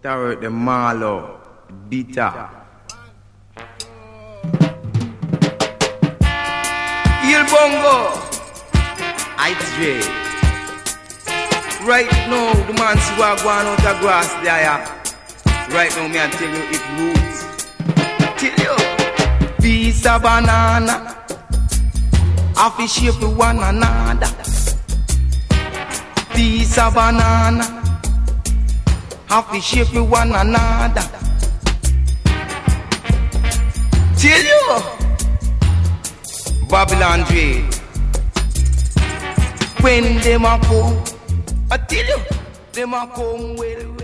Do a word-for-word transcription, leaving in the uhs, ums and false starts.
Tarot, the Marlow, Bitter. Il Bongo, I J. Right now, the man see what going out of grass there. Yeah. Right now, me I tell you it roots. Tell you, piece of banana, I fish shape with one another. Piece of banana. Half the shape with one another. Tell you, Babylon trade. When them a come, I tell you, them a come well.